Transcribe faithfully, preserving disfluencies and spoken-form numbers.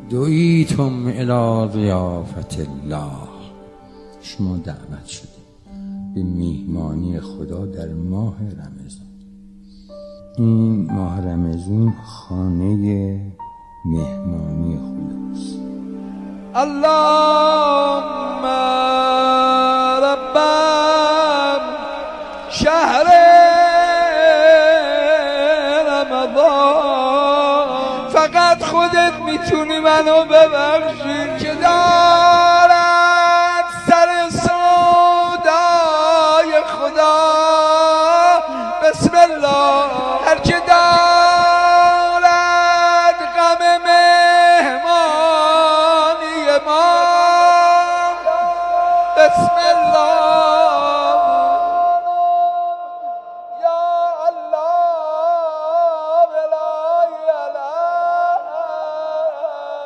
دعیتم الی ضیافت الله، شما دعوت شدید به میهمانی خدا در ماه رمضان. این ماه رمضان خانه مهمانی خداست. اللهم رب شهر رمضان، فقط خودت میتونی منو ببخشی.